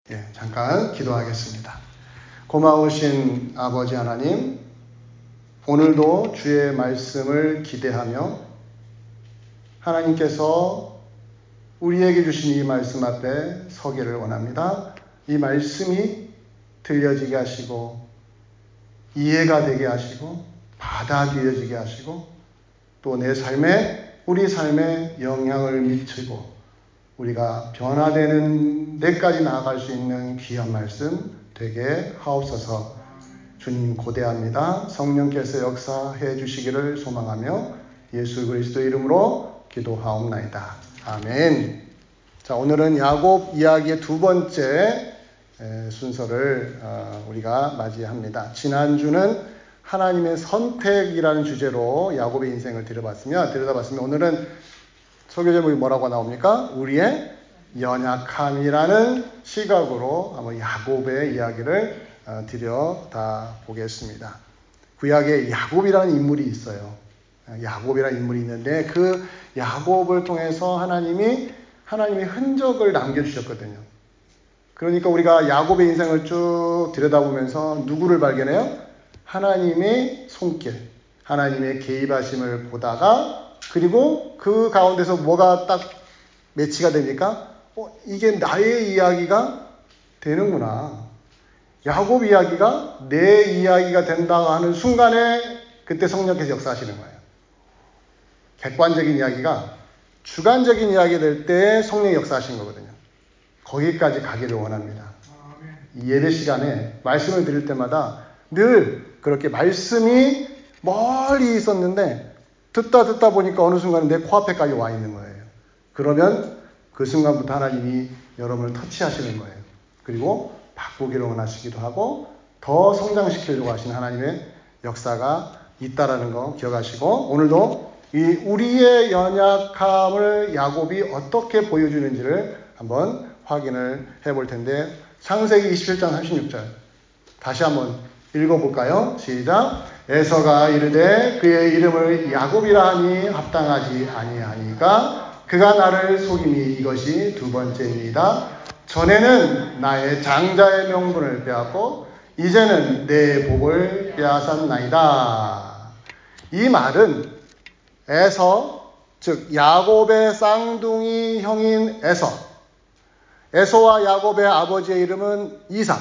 잠깐 기도하겠습니다. 고마우신 아버지 하나님, 오늘도 주의 말씀을 기대하며 하나님께서 우리에게 주신 이 말씀 앞에 서기를 원합니다. 이 말씀이 들려지게 하시고 이해가 되게 하시고 받아들여지게 하시고 또 내 삶에, 우리 삶에 영향을 미치고 우리가 변화되는 데까지 나아갈 수 있는 귀한 말씀 되게 하옵소서. 주님 고대합니다. 성령께서 역사해 주시기를 소망하며 예수 그리스도 이름으로 기도하옵나이다. 아멘. 자, 오늘은 야곱 이야기의 두 번째 순서를 우리가 맞이합니다. 지난주는 하나님의 선택이라는 주제로 야곱의 인생을 들여다봤으면 오늘은 설교 제목이 뭐라고 나옵니까? 우리의 연약함이라는 시각으로 한번 야곱의 이야기를 들여다 보겠습니다. 구약에 야곱이라는 인물이 있어요. 야곱이라는 인물이 있는데 그 야곱을 통해서 하나님이 흔적을 남겨주셨거든요. 그러니까 우리가 야곱의 인생을 쭉 들여다보면서 누구를 발견해요? 하나님의 손길, 하나님의 개입하심을 보다가 그리고 그 가운데서 뭐가 딱 매치가 됩니까? 이게 나의 이야기가 되는구나. 야곱 이야기가 내 이야기가 된다고 하는 순간에 그때 성령께서 역사하시는 거예요. 객관적인 이야기가 주관적인 이야기 될 때 성령이 역사하시는 거거든요. 거기까지 가기를 원합니다. 이 예배 시간에 말씀을 드릴 때마다 늘 그렇게 말씀이 멀리 있었는데 듣다 보니까 어느 순간에 내 코앞에까지 와 있는 거예요. 그러면 그 순간부터 하나님이 여러분을 터치하시는 거예요. 그리고 바꾸기를 원하시기도 하고 더 성장시키려고 하시는 하나님의 역사가 있다라는 거 기억하시고 오늘도 이 우리의 연약함을 야곱이 어떻게 보여주는지를 한번 확인을 해볼 텐데 창세기 27장 36절 다시 한번 읽어볼까요? 시작. 에서가 이르되 그의 이름을 야곱이라 하니 합당하지 아니하니까 그가 나를 속임이 이것이 두 번째입니다. 전에는 나의 장자의 명분을 빼앗고 이제는 내 복을 빼앗았나이다. 이 말은 에서, 즉 야곱의 쌍둥이 형인 에서와 야곱의 아버지의 이름은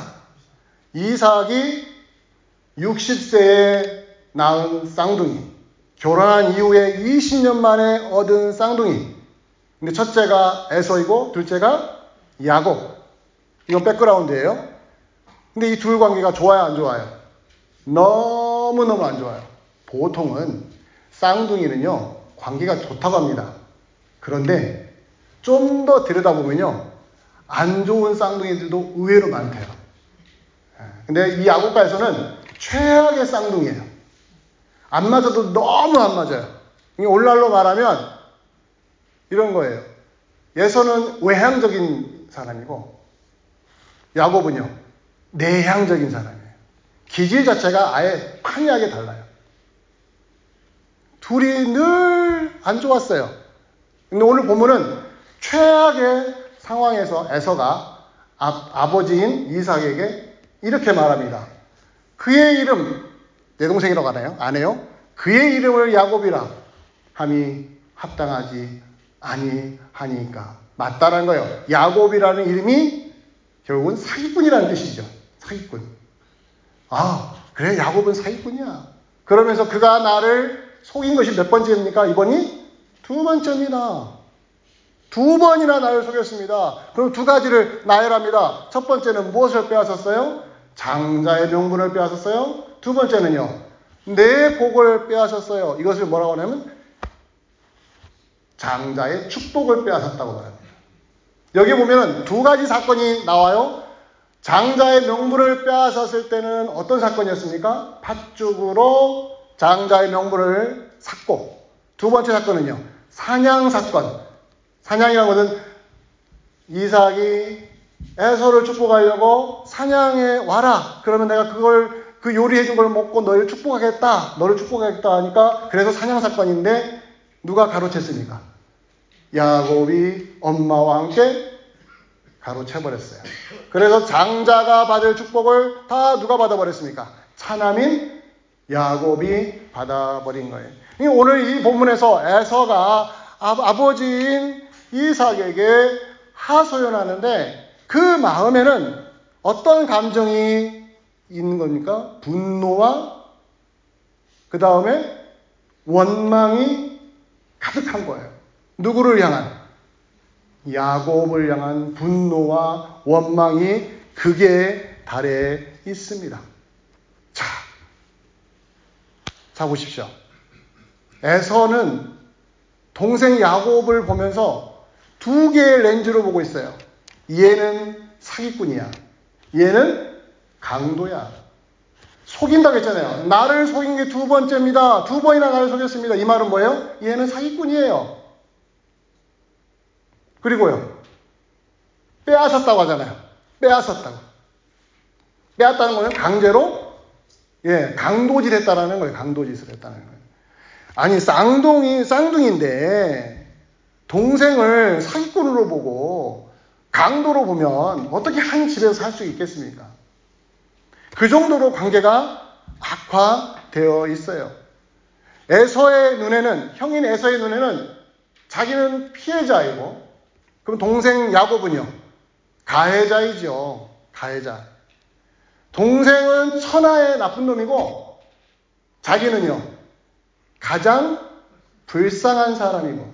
이삭이 60세에 낳은 쌍둥이, 결혼한 이후에 20년 만에 얻은 쌍둥이. 근데 첫째가 에서이고 둘째가 야곱. 이건 백그라운드예요. 근데 이 둘 관계가 좋아요, 안 좋아요? 너무너무 안 좋아요. 보통은 쌍둥이는요, 관계가 좋다고 합니다. 그런데 좀 더 들여다보면요, 안 좋은 쌍둥이들도 의외로 많대요. 근데 이 야곱과 에서는 최악의 쌍둥이에요. 안 맞아도 너무 안 맞아요. 오늘날로 말하면 이런 거예요. 에서는 외향적인 사람이고 야곱은요 내향적인 사람이에요. 기질 자체가 아예 판이하게 달라요. 둘이 늘 안 좋았어요. 근데 오늘 보면은 최악의 상황에서 에서가 아버지인 이삭에게 이렇게 말합니다. 그의 이름, 내 동생이라고 하나요? 안 해요? 그의 이름을 야곱이라 함이 합당하지 아니하니까. 맞다라는 거예요. 야곱이라는 이름이 결국은 사기꾼이라는 뜻이죠. 사기꾼. 아, 그래, 야곱은 사기꾼이야. 그러면서 그가 나를 속인 것이 몇 번째입니까? 이번이 두 번째입니다. 두 번이나 나를 속였습니다. 그럼 두 가지를 나열합니다. 첫 번째는 무엇을 빼앗았어요? 장자의 명분을 빼앗았어요. 두 번째는요, 내 복을 빼앗았어요. 이것을 뭐라고 하냐면 장자의 축복을 빼앗았다고 말합니다. 여기 보면 두 가지 사건이 나와요. 장자의 명분을 빼앗았을 때는 어떤 사건이었습니까? 팥죽으로 장자의 명분을 샀고, 두 번째 사건은요, 사냥 사건. 사냥이라는 것은 이삭이 에서를 축복하려고 사냥에 와라. 그러면 내가 그 요리해준 걸 먹고 너를 축복하겠다 하니까 그래서 사냥 사건인데 누가 가로챘습니까? 야곱이 엄마와 함께 가로채버렸어요. 그래서 장자가 받을 축복을 다 누가 받아버렸습니까? 차남인 야곱이 받아버린 거예요. 오늘 이 본문에서 에서가 아버지인 이삭에게 하소연하는데 그 마음에는 어떤 감정이 있는 겁니까? 분노와 그 다음에 원망이 가득한 거예요. 누구를 향한? 야곱을 향한 분노와 원망이 극에 달해 있습니다. 자 보십시오. 에서는 동생 야곱을 보면서 두 개의 렌즈로 보고 있어요. 얘는 사기꾼이야. 얘는 강도야. 속인다고 했잖아요. 나를 속인 게 두 번째입니다. 두 번이나 나를 속였습니다. 이 말은 뭐예요? 얘는 사기꾼이에요. 그리고요. 빼앗았다고 하잖아요. 빼앗았다고. 빼앗다는 거는 강제로 강도질 했다라는 거예요. 강도짓을 했다는 거예요. 아니, 쌍둥이인데 동생을 사기꾼으로 보고 강도로 보면 어떻게 한 집에서 살 수 있겠습니까? 그 정도로 관계가 악화되어 있어요. 에서의 눈에는, 형인 에서의 눈에는 자기는 피해자이고, 그럼 동생 야곱은요? 가해자이죠. 가해자. 동생은 천하의 나쁜 놈이고 자기는요 가장 불쌍한 사람이고.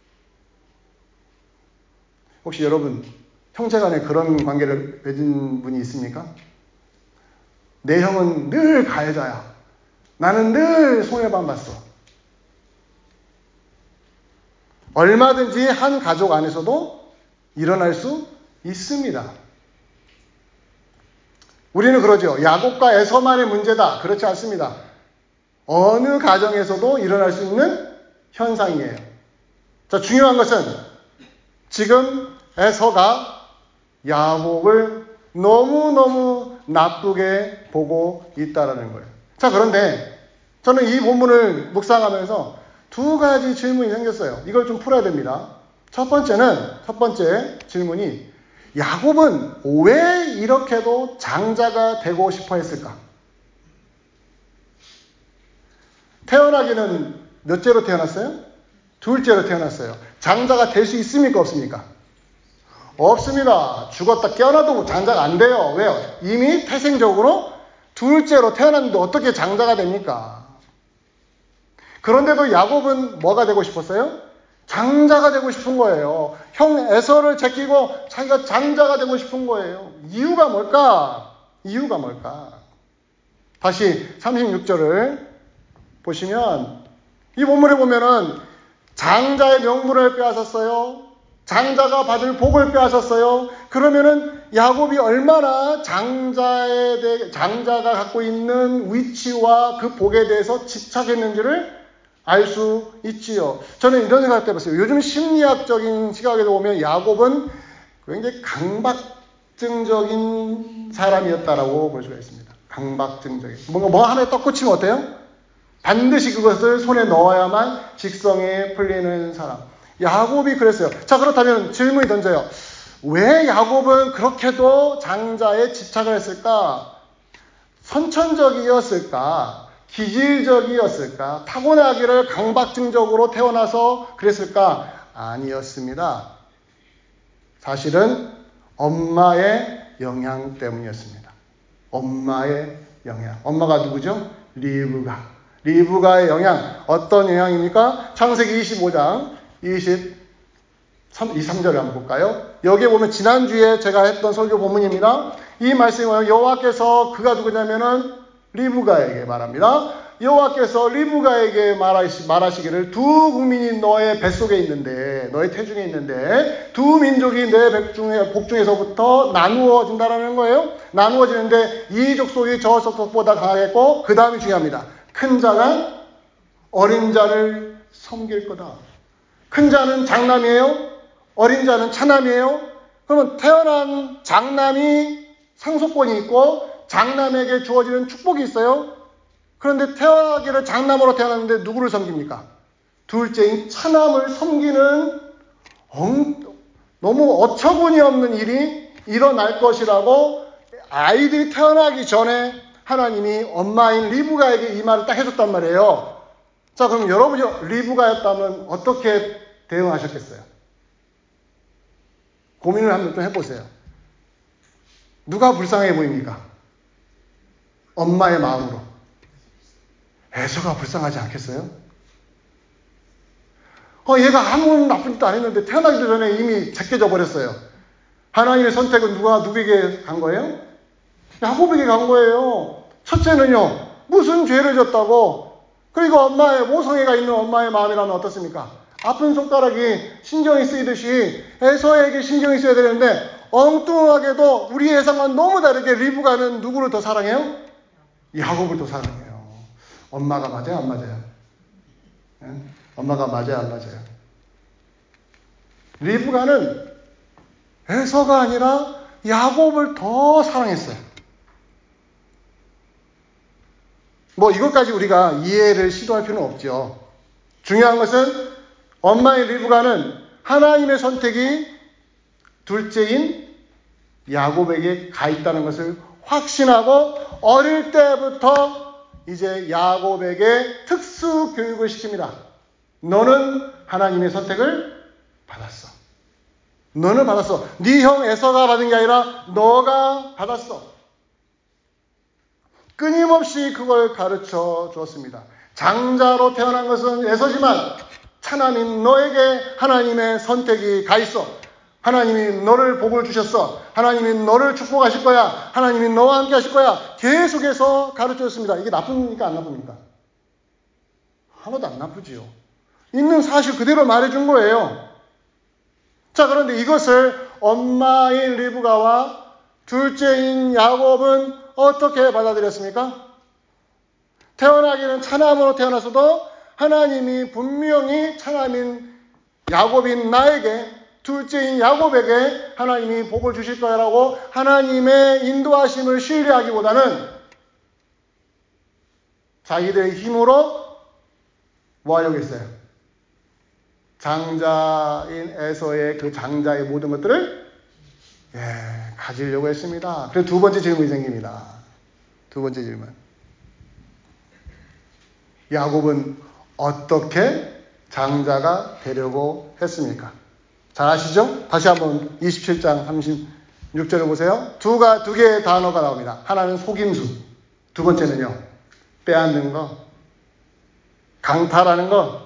혹시 여러분 형제간에 그런 관계를 맺은 분이 있습니까? 내 형은 늘 가해자야. 나는 늘 손해만 봤어. 얼마든지 한 가족 안에서도 일어날 수 있습니다. 우리는 그러죠. 야곱과 에서만의 문제다. 그렇지 않습니다. 어느 가정에서도 일어날 수 있는 현상이에요. 자, 중요한 것은 지금 에서가 야곱을 너무너무 나쁘게 보고 있다는 거예요. 자, 그런데 저는 이 본문을 묵상하면서 두 가지 질문이 생겼어요. 이걸 좀 풀어야 됩니다. 첫 번째 질문이 야곱은 왜 이렇게도 장자가 되고 싶어 했을까? 태어나기는 몇째로 태어났어요? 둘째로 태어났어요. 장자가 될 수 있습니까? 없습니까? 없습니다. 죽었다 깨어나도 장자가 안 돼요. 왜요? 이미 태생적으로 둘째로 태어났는데 어떻게 장자가 됩니까? 그런데도 야곱은 뭐가 되고 싶었어요? 장자가 되고 싶은 거예요. 형 에서를 제끼고 자기가 장자가 되고 싶은 거예요. 이유가 뭘까? 다시 36절을 보시면 이 본문에 보면은 장자의 명분을 빼앗았어요. 장자가 받을 복을 빼앗았어요. 그러면은 야곱이 얼마나 장자가 갖고 있는 위치와 그 복에 대해서 집착했는지를 알 수 있지요. 저는 이런 생각 해봤어요. 요즘 심리학적인 시각에서 보면 야곱은 굉장히 강박증적인 사람이었다라고 볼 수가 있습니다. 강박증적인. 뭔가 뭐 하나에 떡 꽂히면 어때요? 반드시 그것을 손에 넣어야만 직성에 풀리는 사람. 야곱이 그랬어요. 자, 그렇다면 질문이 던져요. 왜 야곱은 그렇게도 장자에 집착을 했을까? 선천적이었을까? 기질적이었을까? 타고나기를 강박증적으로 태어나서 그랬을까? 아니었습니다. 사실은 엄마의 영향 때문이었습니다. 엄마의 영향. 엄마가 누구죠? 리브가의 영향. 어떤 영향입니까? 창세기 25장 23절을 한번 볼까요? 여기에 보면 지난주에 제가 했던 설교 본문입니다. 이 말씀이 여호와께서 그가 누구냐면은 리브가에게 말합니다. 여호와께서 리브가에게 말하시기를 두 국민이 너의 뱃속에 있는데, 너의 태중에 있는데 두 민족이 내 복중에서부터 나누어진다라는 거예요. 나누어지는데 이 족속이 저 족속보다 강하겠고, 그 다음이 중요합니다. 큰 자가 어린 자를 섬길 거다. 큰 자는 장남이에요. 어린 자는 차남이에요. 그러면 태어난 장남이 상속권이 있고 장남에게 주어지는 축복이 있어요. 그런데 태어나기를 장남으로 태어났는데 누구를 섬깁니까? 둘째인 차남을 섬기는 너무 어처구니 없는 일이 일어날 것이라고 아이들이 태어나기 전에 하나님이 엄마인 리브가에게 이 말을 딱 해줬단 말이에요. 자, 그럼 여러분이 리브가였다면 어떻게 대응하셨겠어요? 고민을 한번 좀 해보세요. 누가 불쌍해 보입니까? 엄마의 마음으로. 에서가 불쌍하지 않겠어요? 얘가 아무 나쁜 짓도 안 했는데 태어나기도 전에 이미 제껴져 버렸어요. 하나님의 선택은 누구에게 간 거예요? 야곱에게 간 거예요. 첫째는요, 무슨 죄를 졌다고? 그리고 엄마의 모성애가 있는 엄마의 마음이라면 어떻습니까? 아픈 손가락이 신경이 쓰이듯이 에서에게 신경이 쓰여야 되는데 엉뚱하게도 우리 예상과는 너무 다르게 리브가는 누구를 더 사랑해요? 야곱을 더 사랑해요. 엄마가 맞아요, 안 맞아요? 네? 엄마가 맞아요, 안 맞아요? 리브가는 에서가 아니라 야곱을 더 사랑했어요. 이것까지 우리가 이해를 시도할 필요는 없죠. 중요한 것은 엄마의 리브가는 하나님의 선택이 둘째인 야곱에게 가 있다는 것을 확신하고 어릴 때부터 이제 야곱에게 특수 교육을 시킵니다. 너는 하나님의 선택을 받았어. 너는 받았어. 네 형 에서가 받은 게 아니라 너가 받았어. 끊임없이 그걸 가르쳐 주었습니다. 장자로 태어난 것은 에서지만 차남인 너에게 하나님의 선택이 가 있어. 하나님이 너를 복을 주셨어. 하나님이 너를 축복하실 거야. 하나님이 너와 함께 하실 거야. 계속해서 가르쳐 줬습니다. 이게 나쁩니까? 안 나쁩니까? 하나도 안 나쁘지요. 있는 사실 그대로 말해준 거예요. 자, 그런데 이것을 엄마인 리브가와 둘째인 야곱은 어떻게 받아들였습니까? 태어나기는 차남으로 태어나서도 하나님이 분명히 차남인 야곱인 나에게, 둘째인 야곱에게 하나님이 복을 주실 거라고 하나님의 인도하심을 신뢰하기보다는 자기들의 힘으로 뭐 하려고 했어요? 장자인 에서의 그 장자의 모든 것들을 가지려고 했습니다. 그래서 두 번째 질문이 생깁니다. 두 번째 질문. 야곱은 어떻게 장자가 되려고 했습니까? 잘 아시죠? 다시 한번 27장 36절을 보세요. 두 개의 단어가 나옵니다. 하나는 속임수, 두 번째는요, 빼앗는 거, 강탈하는 거.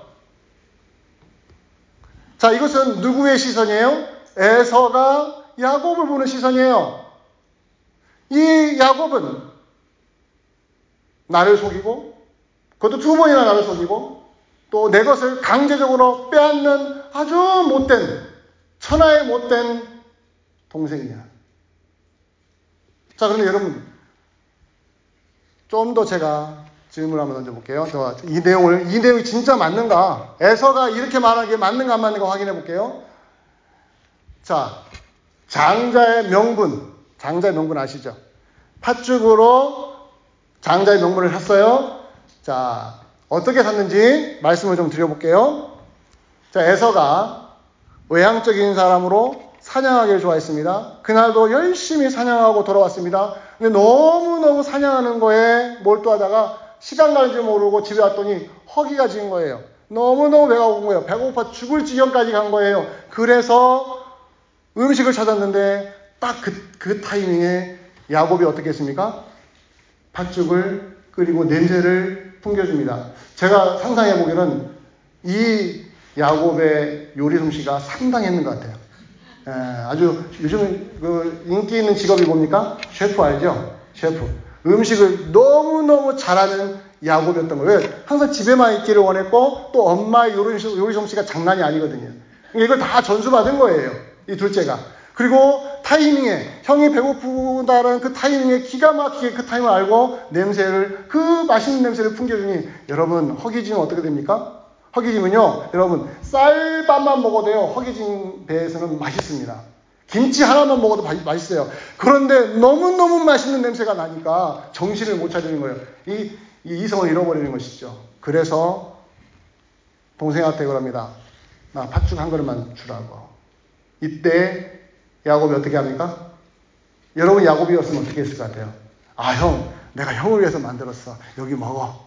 자, 이것은 누구의 시선이에요? 에서가 야곱을 보는 시선이에요. 이 야곱은 나를 속이고, 그것도 두 번이나 나를 속이고, 또 내 것을 강제적으로 빼앗는 아주 못된, 천하의 못된 동생이야. 자, 그런데 여러분, 좀 더 제가 질문을 한번 던져볼게요. 이 내용이 진짜 맞는가? 에서가 이렇게 말하는 게 맞는가 안 맞는가 확인해 볼게요. 자, 장자의 명분 아시죠? 팥죽으로 장자의 명분을 샀어요. 자, 어떻게 샀는지 말씀을 좀 드려볼게요. 자, 에서가 외향적인 사람으로 사냥하기를 좋아했습니다. 그날도 열심히 사냥하고 돌아왔습니다. 근데 너무너무 사냥하는 거에 몰두하다가 시간 가는 줄 모르고 집에 왔더니 허기가 진 거예요. 너무너무 배가 고픈 거예요. 배고파 죽을 지경까지 간 거예요. 그래서 음식을 찾았는데 딱 그 타이밍에 야곱이 어떻게 했습니까? 팥죽을 끓이고 냄새를 풍겨줍니다. 제가 상상해 보기에는 이 야곱의 요리 솜씨가 상당했는 것 같아요. 아주 요즘 그 인기 있는 직업이 뭡니까? 셰프 알죠? 셰프. 음식을 너무너무 잘하는 야곱이었던 거예요. 항상 집에만 있기를 원했고 또 엄마의 요리 솜씨가 장난이 아니거든요. 이걸 다 전수받은 거예요. 이 둘째가. 그리고 타이밍에 형이 배고프다는 그 타이밍에 기가 막히게 그 타이밍을 알고 그 맛있는 냄새를 풍겨주니 여러분 허기짐은 어떻게 됩니까? 허기짐은요, 여러분 쌀밥만 먹어도 허기진 배에서는 맛있습니다. 김치 하나만 먹어도 맛있어요. 그런데 너무너무 맛있는 냄새가 나니까 정신을 못 차리는 거예요. 이 이성을 잃어버리는 것이죠. 그래서 동생한테 그럽니다. 나 팥죽 한 그릇만 주라고. 이때 야곱이 어떻게 합니까? 여러분 야곱이었으면 어떻게 했을 것 같아요? 아, 형, 내가 형을 위해서 만들었어. 여기 먹어.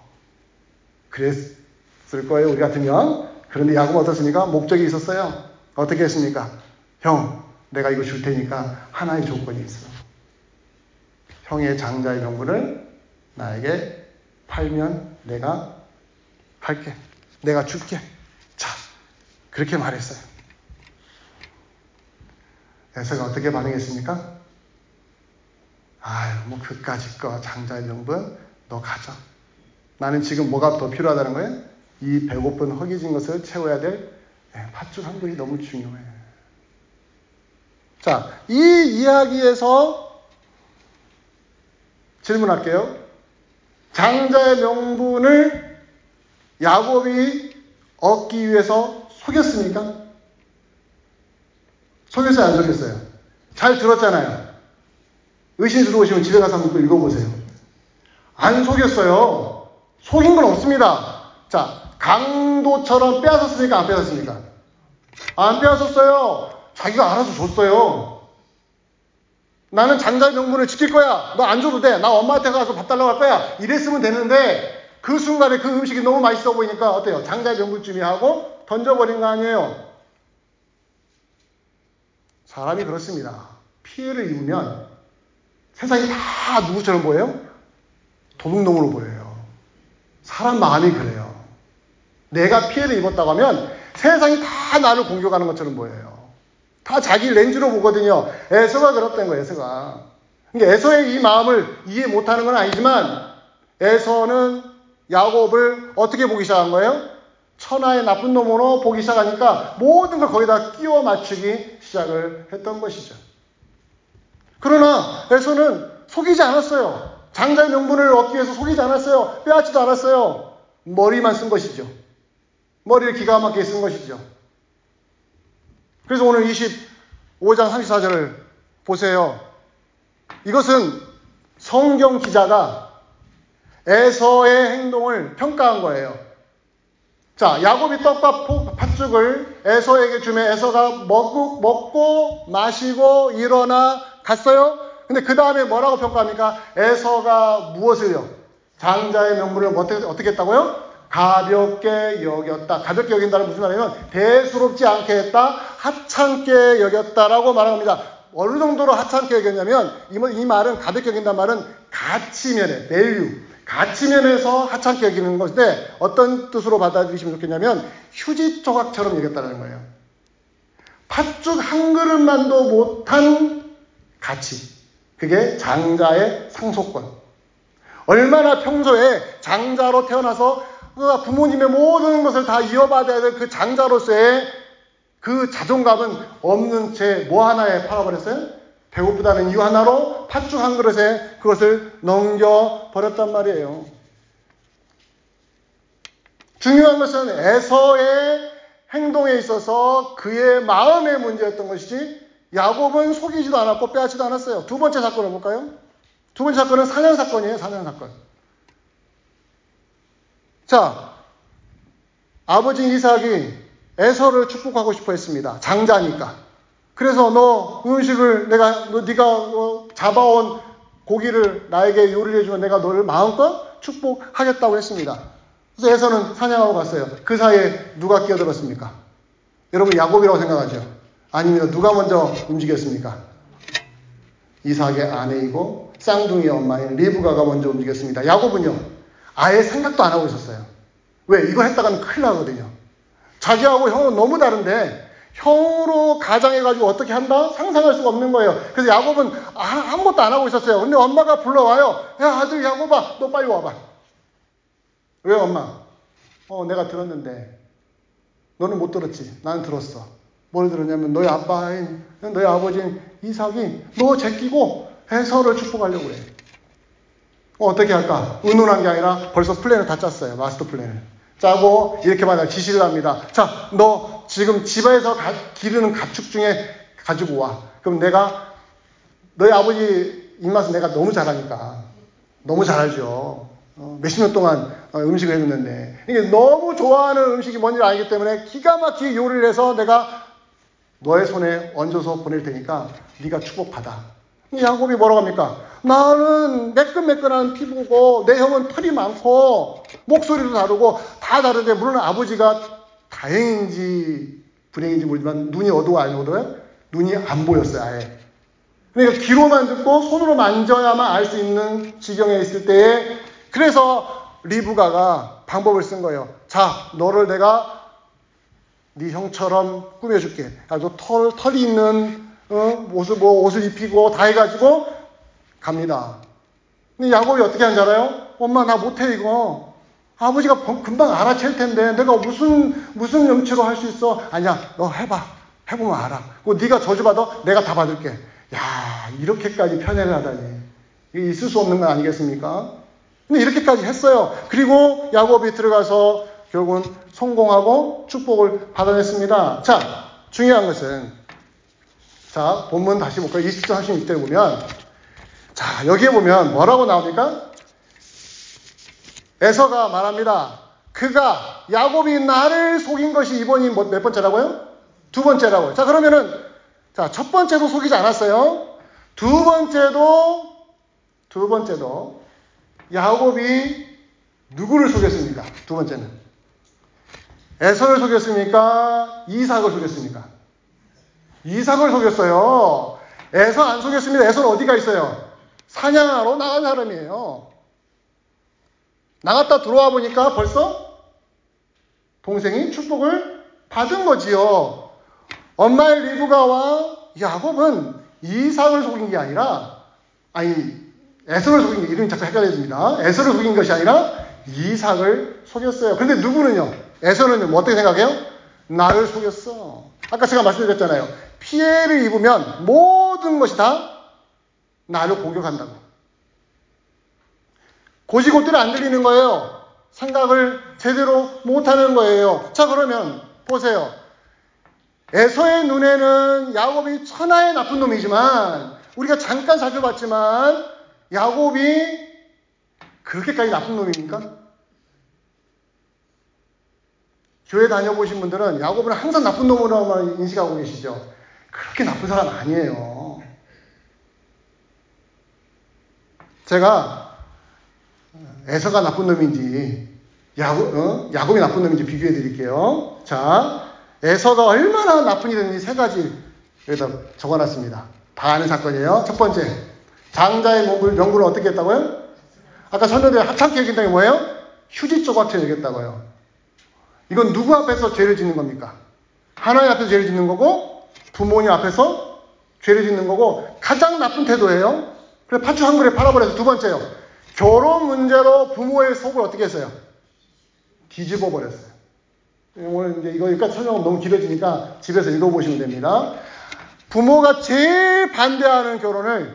그랬을 거예요, 우리 같으면. 그런데 야곱은 어떻습니까? 목적이 있었어요. 어떻게 했습니까? 형, 내가 이거 줄 테니까 하나의 조건이 있어. 형의 장자의 명분을 나에게 팔면 내가 할게. 내가 줄게. 자, 그렇게 말했어요. 에서가 어떻게 반응했습니까? 아유, 뭐 그까짓 거 장자의 명분 너 가져. 나는 지금 뭐가 더 필요하다는 거예요? 이 배고픈 허기진 것을 채워야 될 팥죽 한 그릇이 너무 중요해. 자, 이 이야기에서 질문할게요. 장자의 명분을 야곱이 얻기 위해서 속였습니까? 속였어요, 안 속였어요? 잘 들었잖아요. 의심스러우시면 집에 가서 한번 또 읽어보세요. 안 속였어요. 속인 건 없습니다. 자, 강도처럼 빼앗았습니까? 안 빼앗았습니까? 안 빼앗았어요. 자기가 알아서 줬어요. 나는 장자의 명분을 지킬 거야. 너 안 줘도 돼. 나 엄마한테 가서 밥 달라고 할 거야. 이랬으면 되는데 그 순간에 그 음식이 너무 맛있어 보이니까 어때요? 장자의 명분쯤이 하고 던져버린 거 아니에요. 사람이 그렇습니다. 피해를 입으면 세상이 다 누구처럼 보여요? 도둑놈으로 보여요. 사람 마음이 그래요. 내가 피해를 입었다고 하면 세상이 다 나를 공격하는 것처럼 보여요. 다 자기 렌즈로 보거든요. 에서가 그렇다는 거예요, 에서가. 그러니까 에서의 이 마음을 이해 못하는 건 아니지만 에서는 야곱을 어떻게 보기 시작한 거예요? 천하의 나쁜 놈으로 보기 시작하니까 모든 걸 거기다 끼워 맞추기 시작을 했던 것이죠. 그러나 에서는 속이지 않았어요. 장자의 명분을 얻기 위해서 속이지 않았어요. 빼앗지도 않았어요. 머리만 쓴 것이죠. 머리를 기가 막히게 쓴 것이죠. 그래서 오늘 25장 34절을 보세요. 이것은 성경 기자가 에서의 행동을 평가한 거예요. 자, 야곱이 떡과 팥죽을 에서에게 주면 에서가 먹고 마시고 일어나 갔어요. 근데 그 다음에 뭐라고 평가합니까? 에서가 무엇을요? 장자의 명분을 어떻게 했다고요? 가볍게 여겼다. 가볍게 여긴다는 무슨 말이냐면 대수롭지 않게 했다. 하찮게 여겼다라고 말합니다. 어느 정도로 하찮게 여겼냐면 이 말은 가볍게 여긴다는 말은 가치면에 밸류, 가치면에서 하찮게 여기는 것인데 어떤 뜻으로 받아들이시면 좋겠냐면 휴지 조각처럼 여겼다는 거예요. 팥죽 한 그릇만도 못한 가치. 그게 장자의 상속권. 얼마나 평소에 장자로 태어나서 부모님의 모든 것을 다 이어받아야 될 그 장자로서의 그 자존감은 없는 채 뭐 하나에 팔아버렸어요? 배고프다는 이유 하나로 팥죽 한 그릇에 그것을 넘겨버렸단 말이에요. 중요한 것은 에서의 행동에 있어서 그의 마음의 문제였던 것이지 야곱은 속이지도 않았고 빼앗지도 않았어요. 두 번째 사건을 볼까요? 두 번째 사건은 사냥 사건이에요. 사냥 사건. 자, 아버지 이삭이 에서를 축복하고 싶어 했습니다. 장자니까. 그래서 너 음식을 네가 잡아온 고기를 나에게 요리를 해주면 내가 너를 마음껏 축복하겠다고 했습니다. 그래서 에서는 사냥하러 갔어요. 그 사이에 누가 끼어들었습니까? 여러분 야곱이라고 생각하죠? 아닙니다. 누가 먼저 움직였습니까? 이삭의 아내이고 쌍둥이의 엄마인 리브가가 먼저 움직였습니다. 야곱은요, 아예 생각도 안 하고 있었어요. 왜? 이거 했다가는 큰일 나거든요. 자기하고 형은 너무 다른데 형으로 가장해가지고 어떻게 한다? 상상할 수가 없는 거예요. 그래서 야곱은 아무것도 안 하고 있었어요. 근데 엄마가 불러와요. 야, 아들 야곱아, 너 빨리 와봐. 왜 엄마? 내가 들었는데 너는 못 들었지? 나는 들었어. 뭘 들었냐면 너희 아버지인 이삭이 너 제끼고 에서를 축복하려고 그래. 어떻게 할까? 의논한 게 아니라 벌써 플랜을 다 짰어요. 마스터 플랜을. 짜고 이렇게 말해요. 지시를 합니다. 자, 너 지금 집에서 기르는 가축 중에 가지고 와. 그럼 내가 너희 아버지 입맛은 내가 너무 잘하니까 너무 잘 알죠. 몇십 년 동안 음식을 해줬는데 이게 너무 좋아하는 음식이 뭔지 알기 때문에 기가 막히게 요리를 해서 내가 너의 손에 얹어서 보낼 테니까 네가 축복받아. 야곱이 뭐라고 합니까? 나는 매끈매끈한 피부고 내 형은 털이 많고 목소리도 다르고 다 다른데 물론 아버지가 다행인지 불행인지 모르지만 눈이 어두워 안 어두워요? 눈이 안 보였어요 아예. 그러니까 귀로만 듣고 손으로 만져야만 알 수 있는 지경에 있을 때에 그래서 리브가가 방법을 쓴 거예요. 자, 너를 내가 네 형처럼 꾸며줄게. 아주 털이 있는 옷을 입히고 다 해가지고 갑니다. 근데 야곱이 어떻게 하는지 알아요? 엄마 나 못해 이거. 아버지가 금방 알아챌 텐데 내가 무슨 염치로 할 수 있어? 아니야 너 해봐. 해보면 알아. 네가 저주받아 내가 다 받을게. 야 이렇게까지 편애를 하다니. 이게 있을 수 없는 건 아니겠습니까? 근데 이렇게까지 했어요. 그리고 야곱이 들어가서 결국은 성공하고 축복을 받아냈습니다. 자, 중요한 것은 자, 본문 다시 볼까요? 20절 36절에 보면 자, 여기에 보면 뭐라고 나옵니까? 에서가 말합니다. 그가 야곱이 나를 속인 것이 이번이 몇 번째라고요? 두 번째라고요. 자, 그러면은 자, 첫 번째도 속이지 않았어요. 두 번째도 야곱이 누구를 속였습니까? 두 번째는 에서를 속였습니까? 이삭을 속였습니까? 이삭을 속였어요. 에서 안 속였습니다. 에서는 어디가 있어요? 사냥하러 나간 사람이에요. 나갔다 들어와 보니까 벌써 동생이 축복을 받은 거지요. 엄마의 리브가와 야곱은 이삭을 속인 게 아니라 에서를 속인 게 이름이 자꾸 헷갈려집니다. 에서를 속인 것이 아니라 이삭을 속였어요. 그런데 누구는요? 에서는요, 뭐 어떻게 생각해요? 나를 속였어. 아까 제가 말씀드렸잖아요. 피해를 입으면 모든 것이 다 나를 공격한다고. 고지고대로 안 들리는 거예요. 생각을 제대로 못하는 거예요. 자, 그러면 보세요. 에서의 눈에는 야곱이 천하의 나쁜 놈이지만 우리가 잠깐 살펴봤지만 야곱이 그렇게까지 나쁜 놈입니까? 교회 다녀보신 분들은 야곱은 항상 나쁜 놈으로만 인식하고 계시죠. 그렇게 나쁜 사람 아니에요. 제가 에서가 나쁜 놈인지 야곱이 나쁜 놈인지 비교해 드릴게요. 자, 에서가 얼마나 나쁜 일을 했는지 세 가지 여기다 적어놨습니다. 다 아는 사건이에요. 첫 번째, 장자의 명분을 어떻게 했다고요? 아까 설명드린 하찮게 여긴다는 게 뭐예요? 휴지 조각처럼 여겼다고요. 이건 누구 앞에서 죄를 짓는 겁니까? 하나님 앞에서 죄를 짓는 거고 부모님 앞에서 죄를 짓는 거고 가장 나쁜 태도예요. 그래서 팥죽 한 그릇 팔아버려서 두 번째요. 결혼 문제로 부모의 속을 어떻게 했어요? 뒤집어 버렸어요. 오늘 이제 이거 여기까지 설명하면 너무 길어지니까 집에서 읽어보시면 됩니다. 부모가 제일 반대하는 결혼을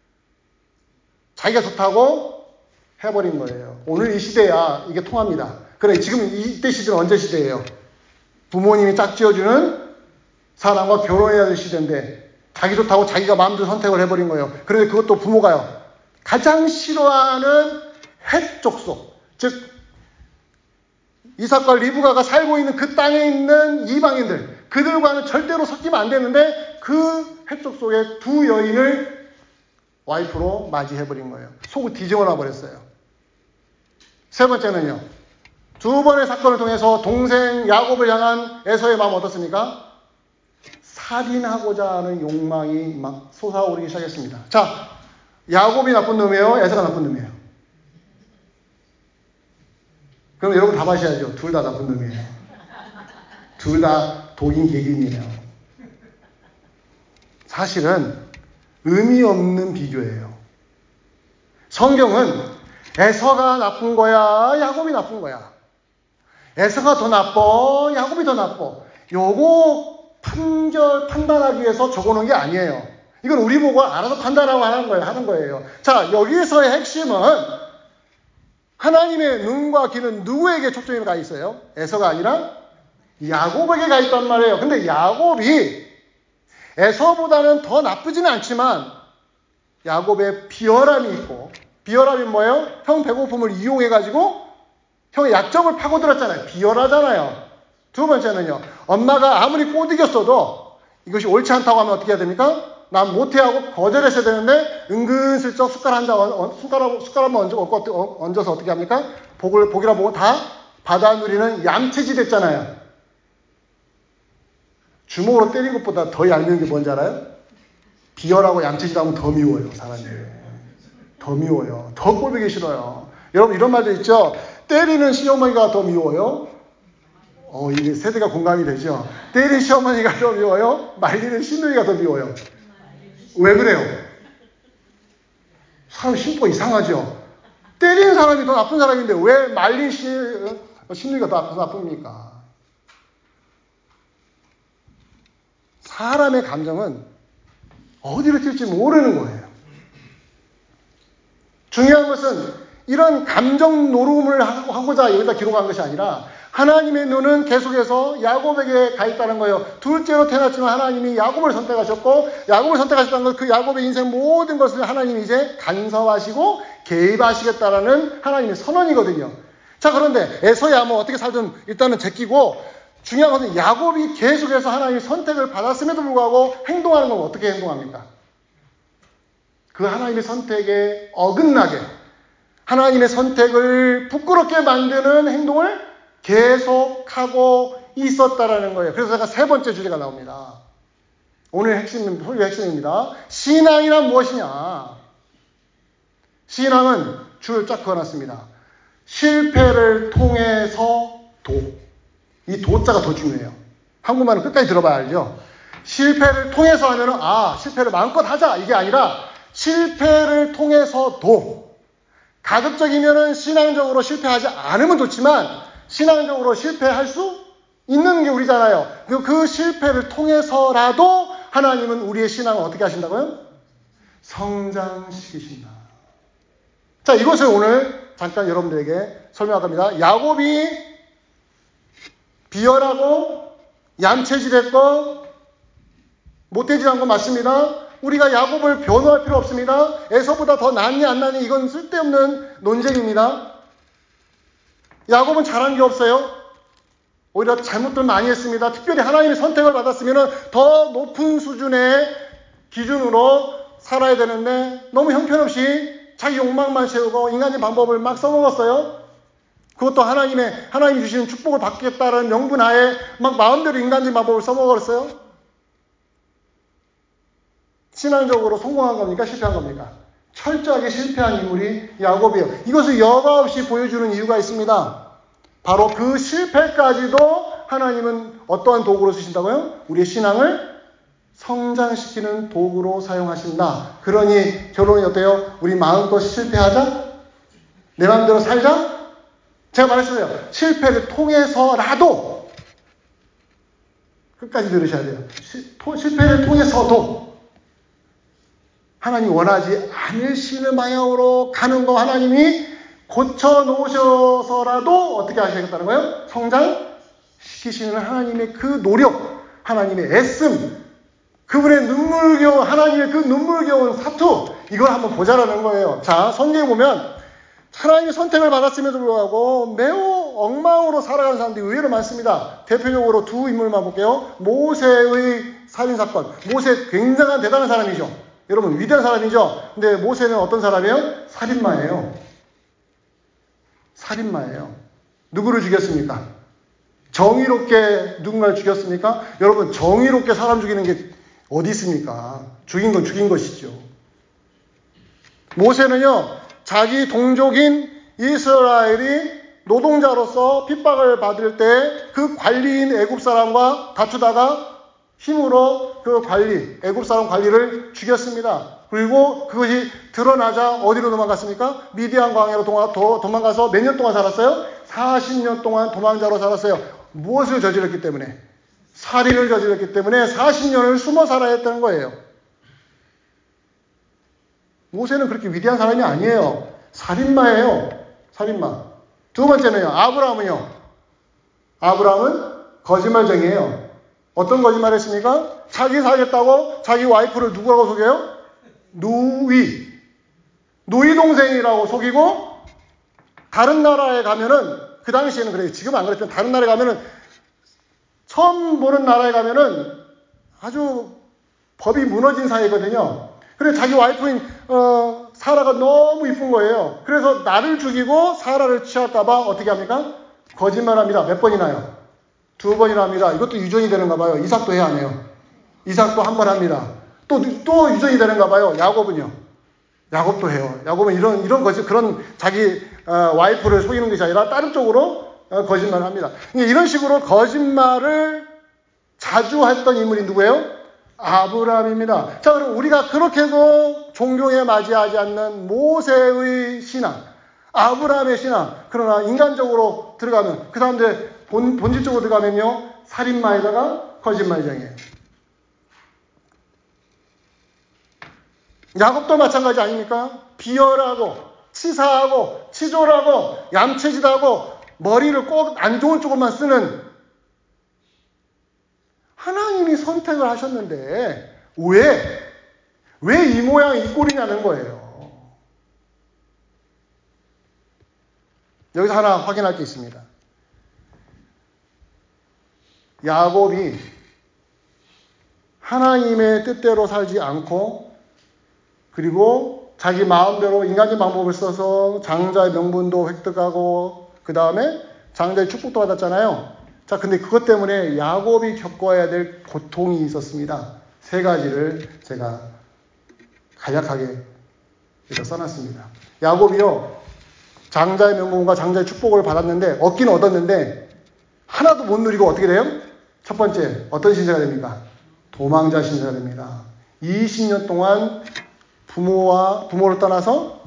자기가 좋다고 해버린 거예요. 오늘 이 시대야 이게 통합니다. 그래 지금 이때 시대는 언제 시대예요? 부모님이 짝지어주는 사람과 결혼해야 될 시대인데 자기 좋다고 자기가 마음대로 선택을 해버린 거예요. 그런데 그것도 부모가요. 가장 싫어하는 헷 족속, 즉 이삭과 리브가가 살고 있는 그 땅에 있는 이방인들, 그들과는 절대로 섞이면 안 되는데 그 헷 족속의 두 여인을 와이프로 맞이해버린 거예요. 속을 뒤집어 놔버렸어요. 세 번째는요. 두 번의 사건을 통해서 동생 야곱을 향한 에서의 마음 어떻습니까? 살인하고자 하는 욕망이 막 솟아오르기 시작했습니다. 자, 야곱이 나쁜 놈이에요? 에서가 나쁜 놈이에요? 그럼 여러분 답하셔야죠. 둘 다 나쁜 놈이에요. 둘 다 독인 개긴이에요. 사실은 의미 없는 비교예요. 성경은 에서가 나쁜 거야? 야곱이 나쁜 거야? 에서가 더 나빠? 야곱이 더 나빠? 요거 판단하기 위해서 적어놓은 게 아니에요. 이건 우리 보고 알아서 판단하고 하는 거예요. 자, 여기서의 핵심은 하나님의 눈과 귀는 누구에게 초점이 가 있어요? 에서가 아니라 야곱에게 가 있단 말이에요. 근데 야곱이 에서보다는 더 나쁘지는 않지만 야곱의 비열함이 있고, 비열함이 뭐예요? 형 배고픔을 이용해가지고 형의 약점을 파고들었잖아요. 비열하잖아요. 두 번째는요. 엄마가 아무리 꼬드겼어도 이것이 옳지 않다고 하면 어떻게 해야 됩니까? 난 못해 하고 거절했어야 되는데 은근슬쩍 숟가락만 얹어서 어떻게 합니까? 복이라 보고 다 받아 누리는 얌체지 됐잖아요. 주먹으로 때린 것보다 더 얄미운 게 뭔지 알아요? 비열하고 얌체지도 하면 더 미워요, 사람이. 더 미워요. 더 꼴보기 싫어요. 여러분 이런 말도 있죠? 때리는 시어머니가 더 미워요? 이게 세대가 공감이 되죠? 때리는 시어머니가 더 미워요? 말리는 시누이가 더 미워요. 왜 그래요? 사람 심보가 이상하죠? 때리는 사람이 더 나쁜 사람인데 왜 말린 시누이가 더 나쁩니까? 사람의 감정은 어디로 튈지 모르는 거예요. 중요한 것은 이런 감정 노름을 하고자 여기다 기록한 것이 아니라 하나님의 눈은 계속해서 야곱에게 가 있다는 거예요. 둘째로 태어났지만 하나님이 야곱을 선택하셨고 야곱을 선택하셨다는 건 그 야곱의 인생 모든 것을 하나님이 이제 간섭하시고 개입하시겠다라는 하나님의 선언이거든요. 자, 그런데 에서야 뭐 어떻게 살든 일단은 제끼고 중요한 것은 야곱이 계속해서 하나님의 선택을 받았음에도 불구하고 행동하는 건 어떻게 행동합니까? 그 하나님의 선택에 어긋나게 하나님의 선택을 부끄럽게 만드는 행동을 계속하고 있었다라는 거예요. 그래서 제가 세 번째 주제가 나옵니다. 오늘 설교의 핵심입니다. 신앙이란 무엇이냐? 신앙은 줄을 쫙 그어놨습니다. 실패를 통해서 이 도자가 더 중요해요. 한국말은 끝까지 들어봐야 알죠? 실패를 통해서 하면은 실패를 마음껏 하자 이게 아니라 실패를 통해서도 가급적이면은 신앙적으로 실패하지 않으면 좋지만 신앙적으로 실패할 수 있는 게 우리잖아요. 그 실패를 통해서라도 하나님은 우리의 신앙을 어떻게 하신다고요? 성장시키신다. 자, 이것을 오늘 잠깐 여러분들에게 설명할 겁니다. 야곱이 비열하고 얌체질했고 못되지한 건 맞습니다. 우리가 야곱을 변호할 필요 없습니다. 에서보다 더 낫니 안 낫니 이건 쓸데없는 논쟁입니다. 야곱은 잘한 게 없어요. 오히려 잘못들 많이 했습니다. 특별히 하나님의 선택을 받았으면 더 높은 수준의 기준으로 살아야 되는데 너무 형편없이 자기 욕망만 세우고 인간의 방법을 막 써먹었어요. 그것도 하나님이 주시는 축복을 받겠다는 명분 하에 막 마음대로 인간적인 방법을 써먹었어요. 신앙적으로 성공한 겁니까? 실패한 겁니까? 철저하게 실패한 인물이 야곱이에요. 이것을 여과 없이 보여주는 이유가 있습니다. 바로 그 실패까지도 하나님은 어떠한 도구로 쓰신다고요? 우리의 신앙을 성장시키는 도구로 사용하신다. 그러니 결론이 어때요? 우리 마음껏 실패하자? 내 마음대로 살자? 제가 말했어요. 실패를 통해서라도 끝까지 들으셔야 돼요. 실패를 통해서도 하나님이 원하지 않으시는 방향으로 가는 거 하나님이 고쳐놓으셔서라도 어떻게 하시겠다는 거예요? 성장시키시는 하나님의 그 노력, 하나님의 애씀, 그분의 하나님의 그 눈물겨운 사투, 이걸 한번 보자라는 거예요. 자, 성경에 보면 하나님의 선택을 받았음에도 불구하고 매우 엉망으로 살아가는 사람들이 의외로 많습니다. 대표적으로 두 인물만 볼게요. 모세의 살인사건. 모세 굉장한 대단한 사람이죠. 여러분 위대한 사람이죠. 근데 모세는 어떤 사람이에요? 살인마예요. 누구를 죽였습니까? 정의롭게 누군가를 죽였습니까? 여러분 정의롭게 사람 죽이는 게 어디 있습니까? 죽인 건 죽인 것이죠. 모세는요, 자기 동족인 이스라엘이 노동자로서 핍박을 받을 때 그 관리인 애굽 사람과 다투다가 힘으로 그 애굽 사람 관리를 죽였습니다. 그리고 그것이 드러나자 어디로 도망갔습니까? 미디안 광야로 도망가서 몇 년 동안 살았어요? 40년 동안 도망자로 살았어요. 무엇을 저질렀기 때문에? 살인을 저질렀기 때문에 40년을 숨어 살아야 했다는 거예요. 모세는 그렇게 위대한 사람이 아니에요. 살인마예요. 살인마. 두 번째는요. 아브라함은 거짓말쟁이에요. 어떤 거짓말 했습니까? 자기 살겠다고 자기 와이프를 누구라고 속여요? 누이 동생이라고 속이고, 다른 나라에 가면은, 그 당시에는 그래요. 지금 안 그랬지만 다른 나라에 가면은, 처음 보는 나라에 가면은 아주 법이 무너진 사이거든요. 그래 자기 와이프인 사라가 너무 이쁜 거예요. 그래서 나를 죽이고 사라를 취할까봐 어떻게 합니까? 거짓말합니다. 몇 번이나요? 2번이나 합니다. 이것도 유전이 되는가 봐요. 이삭도 해야 하네요. 이삭도 한 번 합니다. 또 유전이 되는가 봐요. 야곱은요. 야곱도 해요. 야곱은 이런 거짓, 그런 자기 와이프를 속이는 것이 아니라 다른 쪽으로 거짓말을 합니다. 이런 식으로 거짓말을 자주 했던 인물이 누구예요? 아브라함입니다. 자, 그럼 우리가 그렇게도 존경에 맞이하지 않는 모세의 신앙, 아브라함의 신앙, 그러나 인간적으로 들어가면, 그 사람들 본질적으로 들어가면요, 살인마에다가 거짓말쟁이에요. 야곱도 마찬가지 아닙니까? 비열하고, 치사하고, 치졸하고, 얌체짓하고, 머리를 꼭 안 좋은 쪽으로만 쓰는, 하나님이 선택을 하셨는데 왜 이 모양 이 꼴이냐는 거예요. 여기서 하나 확인할 게 있습니다. 야곱이 하나님의 뜻대로 살지 않고 그리고 자기 마음대로 인간적인 방법을 써서 장자의 명분도 획득하고 그 다음에 장자의 축복도 받았잖아요. 자, 근데 그것 때문에 야곱이 겪어야 될 고통이 있었습니다. 3가지를 제가 간략하게 써놨습니다. 야곱이요, 장자의 명분과 장자의 축복을 받았는데, 얻긴 얻었는데, 하나도 못 누리고 어떻게 돼요? 첫 번째, 어떤 신세가 됩니까? 도망자 신세가 됩니다. 20년 동안 부모를 떠나서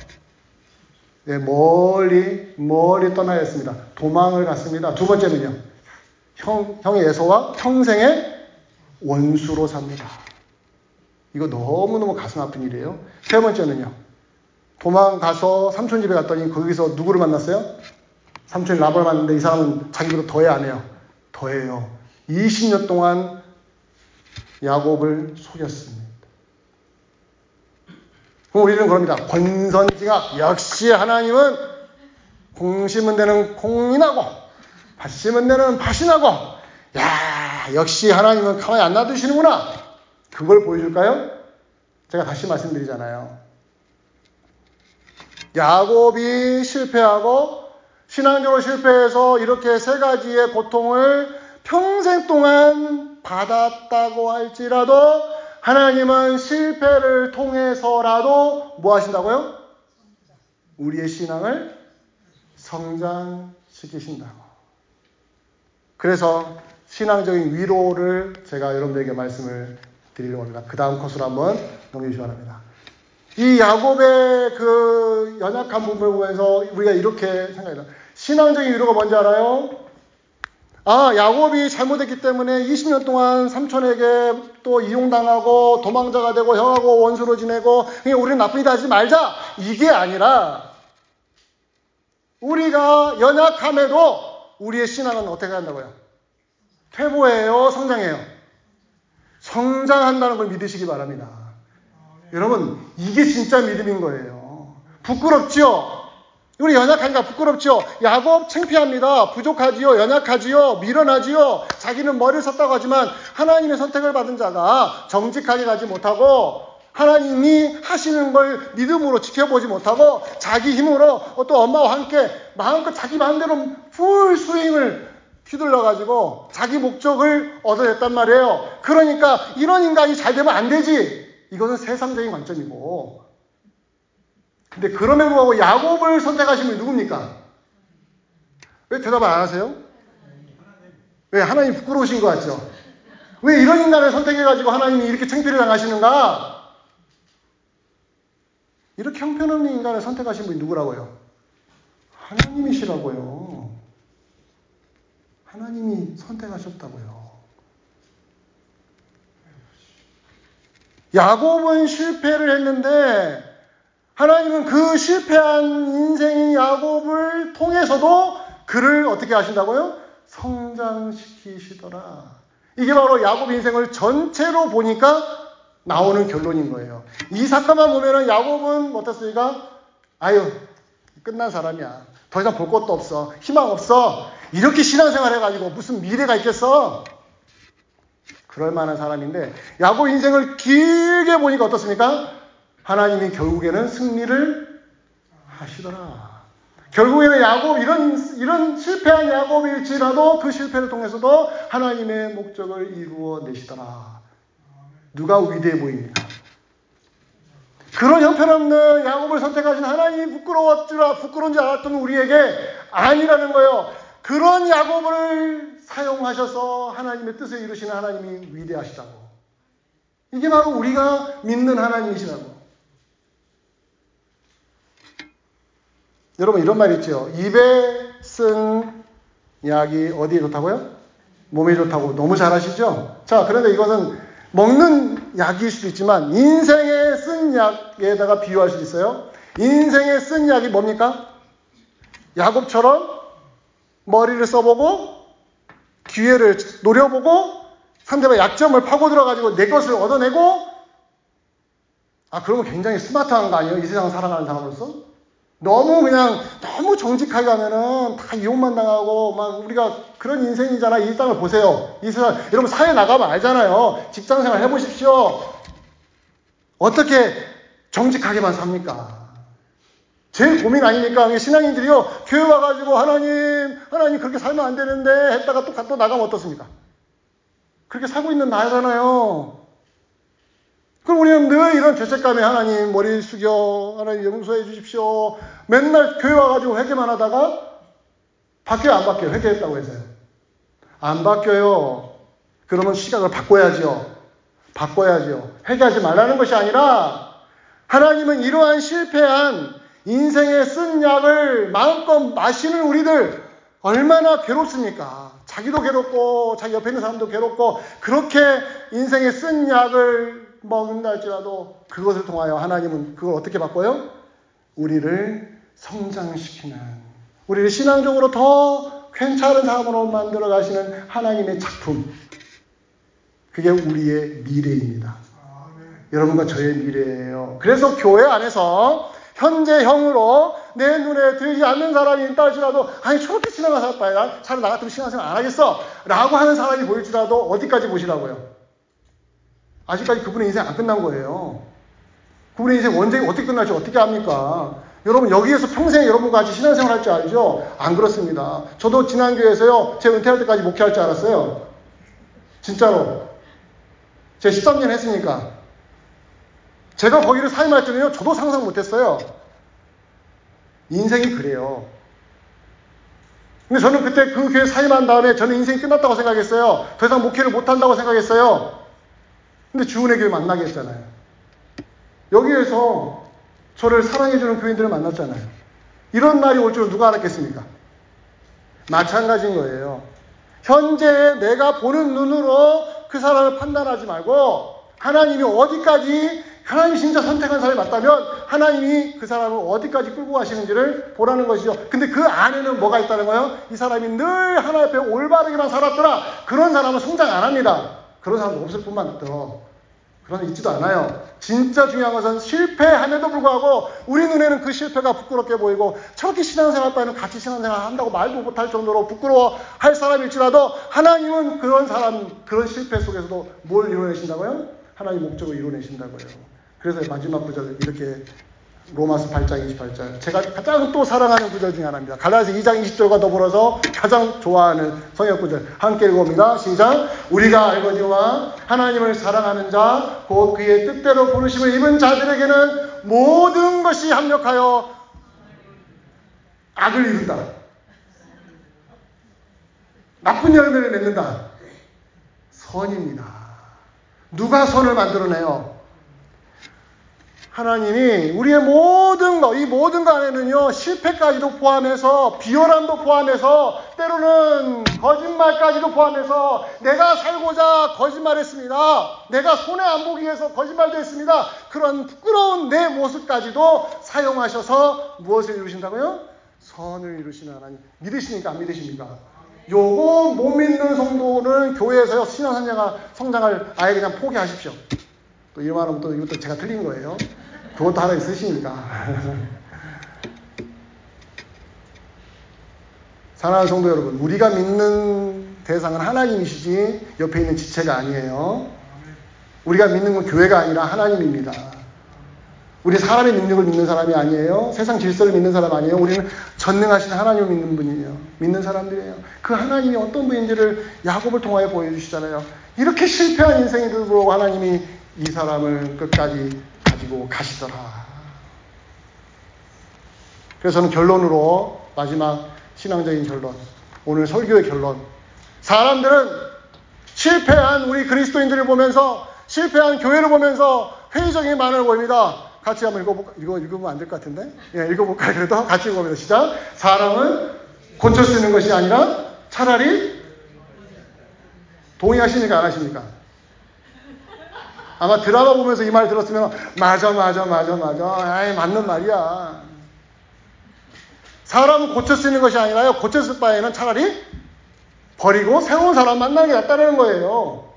멀리 떠나야 했습니다. 도망을 갔습니다. 2번째는요, 형의 에서와 평생의 원수로 삽니다. 이거 너무너무 가슴 아픈 일이에요. 3번째는요. 도망가서 삼촌 집에 갔더니 거기서 누구를 만났어요? 삼촌이 라반을 만났는데 이 사람은 자기보다 더해 안 해요? 더해요. 20년 동안 야곱을 속였습니다. 그럼 우리는 그럽니다. 권선징악. 역시 하나님은 공심은 되는 공이 나고 밭심은 되는 밭이 나고, 야, 역시 하나님은 가만히 안 놔두시는구나. 그걸 보여줄까요? 제가 다시 말씀드리잖아요. 야곱이 실패하고 신앙적으로 실패해서 이렇게 3가지의 고통을 평생 동안 받았다고 할지라도 하나님은 실패를 통해서라도 뭐 하신다고요? 우리의 신앙을 성장시키신다고. 그래서 신앙적인 위로를 제가 여러분들에게 말씀을 드리려고 합니다. 그 다음 컷으로 한번 넘겨주시기 바랍니다. 이 야곱의 그 연약한 부분을 보면서 우리가 이렇게 생각해요. 신앙적인 위로가 뭔지 알아요? 야곱이 잘못했기 때문에 20년 동안 삼촌에게 또 이용당하고 도망자가 되고 형하고 원수로 지내고 우리는 나쁜 일 하지 말자. 이게 아니라 우리가 연약함에도 우리의 신앙은 어떻게 한다고요? 퇴보해요? 성장해요? 성장한다는 걸 믿으시기 바랍니다. 여러분, 이게 진짜 믿음인 거예요. 부끄럽죠? 우리 연약하니까 부끄럽죠? 야곱 창피합니다. 부족하지요? 연약하지요? 미련하지요? 자기는 머리를 썼다고 하지만 하나님의 선택을 받은 자가 정직하게 가지 못하고 하나님이 하시는 걸 믿음으로 지켜보지 못하고 자기 힘으로 또 엄마와 함께 마음껏 자기 마음대로 풀 스윙을 휘둘러가지고 자기 목적을 얻어냈단 말이에요. 그러니까 이런 인간이 잘 되면 안 되지. 이것은 세상적인 관점이고. 근데 그럼에도 불구하고 야곱을 선택하신 분이 누굽니까? 왜 대답을 안 하세요? 왜 하나님 부끄러우신 것 같죠? 왜 이런 인간을 선택해가지고 하나님이 이렇게 창피를 당하시는가? 이렇게 형편없는 인간을 선택하신 분이 누구라고요? 하나님이시라고요. 하나님이 선택하셨다고요. 야곱은 실패를 했는데 하나님은 그 실패한 인생인 야곱을 통해서도 그를 어떻게 하신다고요? 성장시키시더라. 이게 바로 야곱 인생을 전체로 보니까 나오는 결론인 거예요. 이 사건만 보면은 야곱은 어떻습니까? 끝난 사람이야. 더 이상 볼 것도 없어. 희망 없어. 이렇게 신앙생활 해가지고 무슨 미래가 있겠어? 그럴 만한 사람인데 야곱 인생을 길게 보니까 어떻습니까? 하나님이 결국에는 승리를 하시더라. 결국에는 야곱, 이런 실패한 야곱일지라도 그 실패를 통해서도 하나님의 목적을 이루어내시더라. 누가 위대해 보입니까? 그런 형편없는 야곱을 선택하신 하나님이 부끄러운 줄 알았던 우리에게 아니라는 거예요. 그런 야곱을 사용하셔서 하나님의 뜻을 이루시는 하나님이 위대하시다고. 이게 바로 우리가 믿는 하나님이시라고. 여러분 이런 말 있죠. 입에 쓴 약이 어디에 좋다고요? 몸에 좋다고. 너무 잘 아시죠? 자, 그런데 이것은 먹는 약일 수도 있지만 인생에 쓴 약에다가 비유할 수 있어요. 인생에 쓴 약이 뭡니까? 야곱처럼 머리를 써보고 기회를 노려보고 상대방의 약점을 파고들어가지고 내 것을 얻어내고, 그러면 굉장히 스마트한 거 아니에요? 이 세상 살아가는 사람으로서? 너무 정직하게 하면은 다 이혼만 당하고, 우리가 그런 인생이잖아. 이 땅을 보세요. 이 세상, 여러분 사회 나가면 알잖아요. 직장 생활 해보십시오. 어떻게 정직하게만 삽니까? 제일 고민 아닙니까? 신앙인들이요, 교회 와가지고 하나님 그렇게 살면 안 되는데 했다가 또 나가면 어떻습니까? 그렇게 살고 있는 나잖아요. 그럼 우리는 늘 이런 죄책감에 하나님 머리 숙여, 하나님 용서해 주십시오. 맨날 교회 와가지고 회개만 하다가 바뀌어요, 안 바뀌어요? 회개했다고 해서요. 안 바뀌어요. 그러면 시각을 바꿔야죠. 회개하지 말라는 것이 아니라 하나님은 이러한 실패한 인생에 쓴 약을 마음껏 마시는 우리들 얼마나 괴롭습니까? 자기도 괴롭고 자기 옆에 있는 사람도 괴롭고 그렇게 인생에 쓴 약을 먹는다 할지라도 그것을 통하여 하나님은 그걸 어떻게 바꿔요? 우리를 성장시키는, 우리를 신앙적으로 더 괜찮은 사람으로 만들어 가시는 하나님의 작품, 그게 우리의 미래입니다. 여러분과 저의 미래예요. 그래서 교회 안에서 현재형으로 내 눈에 들지 않는 사람이 있다 할지라도 저렇게 신앙을 살았다. 차라리 나 같으면 신앙생활 안 하겠어 라고 하는 사람이 보일지라도 어디까지 보시라고요? 아직까지 그분의 인생 안 끝난 거예요. 그분의 인생 언제 어떻게 끝날지 어떻게 합니까? 여러분 여기에서 평생 여러분과 같이 신앙생활 할 줄 알죠? 안 그렇습니다. 저도 지난 교회에서요, 제 은퇴할 때까지 목회할 줄 알았어요. 진짜로. 제가 13년 했으니까. 제가 거기를 사임할 때는요, 저도 상상 못했어요. 인생이 그래요. 근데 저는 그때 그 교회 사임한 다음에 저는 인생이 끝났다고 생각했어요. 더 이상 목회를 못한다고 생각했어요. 근데 주은혜 교회 만나게 했잖아요. 여기에서 저를 사랑해주는 교인들을 만났잖아요. 이런 날이 올 줄은 누가 알았겠습니까? 마찬가지인 거예요. 현재 내가 보는 눈으로 그 사람을 판단하지 말고 하나님이 어디까지, 하나님이 진짜 선택한 사람이 맞다면 하나님이 그 사람을 어디까지 끌고 가시는지를 보라는 것이죠. 근데 그 안에는 뭐가 있다는 거예요? 이 사람이 늘 하나님 앞에 올바르게만 살았더라. 그런 사람은 성장 안 합니다. 그런 사람도 없을 뿐만 더. 그런 있지도 않아요. 진짜 중요한 것은 실패함에도 불구하고 우리 눈에는 그 실패가 부끄럽게 보이고 저렇게 신앙생활 바에는 같이 신앙생활 한다고 말도 못할 정도로 부끄러워할 사람일지라도 하나님은 그런 사람, 그런 실패 속에서도 뭘 이루어내신다고요? 하나님 목적을 이루어내신다고요. 그래서 마지막 구절 이렇게 로마서 8장 28절, 제가 가장 또 사랑하는 구절 중에 하나입니다. 갈라디아서 2장 20절과 더불어서 가장 좋아하는 성역 구절 함께 읽어봅니다. 시작. 우리가 알거니와 하나님을 사랑하는 자 곧 그의 뜻대로 부르심을 입은 자들에게는 모든 것이 합력하여 악을 이룬다. 나쁜 열매를 맺는다. 선입니다. 누가 선을 만들어내요? 하나님이 우리의 모든 것, 이 모든 것 안에는요, 실패까지도 포함해서, 비열함도 포함해서, 때로는 거짓말까지도 포함해서, 내가 살고자 거짓말했습니다. 내가 손해 안 보기 위해서 거짓말도 했습니다. 그런 부끄러운 내 모습까지도 사용하셔서 무엇을 이루신다고요? 선을 이루시는 하나님. 믿으십니까? 안 믿으십니까? 요거 못 믿는 성도는 교회에서요, 성장을 아예 그냥 포기하십시오. 또 이러면 또 이것도 제가 틀린 거예요. 그것도 하나 있으시니까. 사랑하는 성도 여러분, 우리가 믿는 대상은 하나님이시지 옆에 있는 지체가 아니에요. 우리가 믿는 건 교회가 아니라 하나님입니다. 우리 사람의 능력을 믿는 사람이 아니에요. 세상 질서를 믿는 사람 아니에요. 우리는 전능하신 하나님을 믿는 분이에요. 믿는 사람들이에요. 그 하나님이 어떤 분인지를 야곱을 통하여 보여주시잖아요. 이렇게 실패한 인생에도 불구하고 하나님이 이 사람을 끝까지 가지고 가시더라. 그래서 저는 결론으로 마지막 신앙적인 결론, 오늘 설교의 결론, 사람들은 실패한 우리 그리스도인들을 보면서, 실패한 교회를 보면서 회의적인 반응을 보입니다. 같이 한번 읽어보면 안 될 것 같은데? 예, 읽어볼까요? 그래도 같이 읽어봅니다. 시작. 사람은 고쳐 쓰는 것이 아니라 차라리, 동의하십니까? 안 하십니까? 아마 드라마 보면서 이 말 들었으면 맞아. 아이, 맞는 말이야. 사람은 고쳐 쓰는 것이 아니라요, 고쳐 쓸 바에는 차라리 버리고 새로운 사람 만나는 게 낫다는 거예요.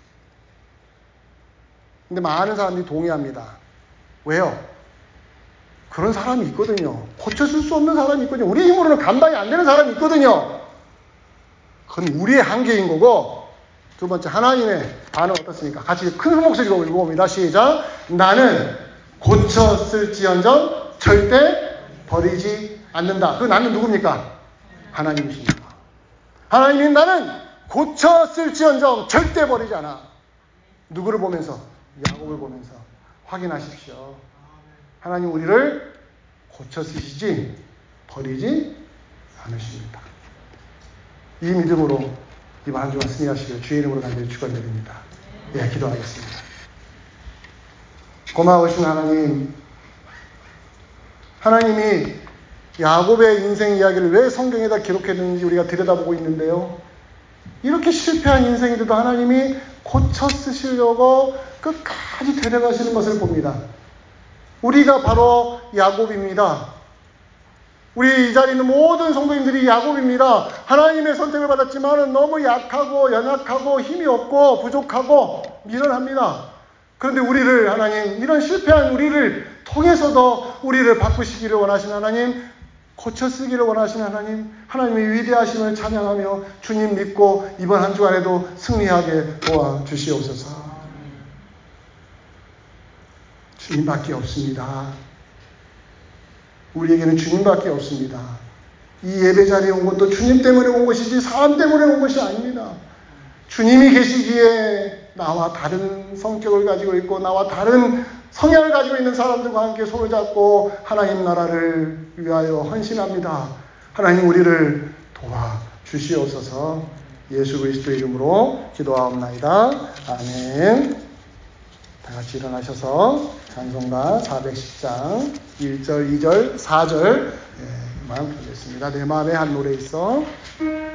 근데 많은 사람들이 동의합니다. 왜요? 그런 사람이 있거든요. 고쳐줄 수 없는 사람이 있거든요. 우리 힘으로는 감당이 안 되는 사람이 있거든요. 그건 우리의 한계인 거고, 두 번째, 하나님의 반응 어떻습니까? 같이 큰 목소리로 읽어봅니다. 시작. 나는 고쳤을지언정 절대 버리지 않는다. 그 나는 누굽니까? 하나님이십니다. 하나님이 나는 고쳤을지언정 절대 버리지 않아. 누구를 보면서? 야곱을 보면서. 확인하십시오. 하나님 우리를 고쳐 쓰시지 버리지 않으십니다. 이 믿음으로 이번 한 주간 승리하시길 주의 이름으로 간절히 축원드립니다. 예, 기도하겠습니다. 고마우신 하나님, 하나님이 야곱의 인생 이야기를 왜 성경에다 기록했는지 우리가 들여다보고 있는데요. 이렇게 실패한 인생인데도 하나님이 고쳐 쓰시려고 끝까지 데려가시는 것을 봅니다. 우리가 바로 야곱입니다. 우리 이 자리에 있는 모든 성도님들이 야곱입니다. 하나님의 선택을 받았지만 너무 약하고 연약하고 힘이 없고 부족하고 미련합니다. 그런데 우리를 하나님, 이런 실패한 우리를 통해서도 우리를 바꾸시기를 원하시는 하나님, 고쳐 쓰기를 원하시는 하나님, 하나님의 위대하심을 찬양하며 주님 믿고 이번 한 주간에도 승리하게 도와주시옵소서. 주님밖에 없습니다. 우리에게는 주님밖에 없습니다. 이 예배 자리에 온 것도 주님 때문에 온 것이지 사람 때문에 온 것이 아닙니다. 주님이 계시기에 나와 다른 성격을 가지고 있고 나와 다른 성향을 가지고 있는 사람들과 함께 손을 잡고 하나님 나라를 위하여 헌신합니다. 하나님 우리를 도와주시옵소서. 예수 그리스도의 이름으로 기도하옵나이다. 아멘. 다 같이 일어나셔서 찬송가 410장 1절, 2절, 4절 만 부르겠습니다. 내 마음에 한 노래 있어.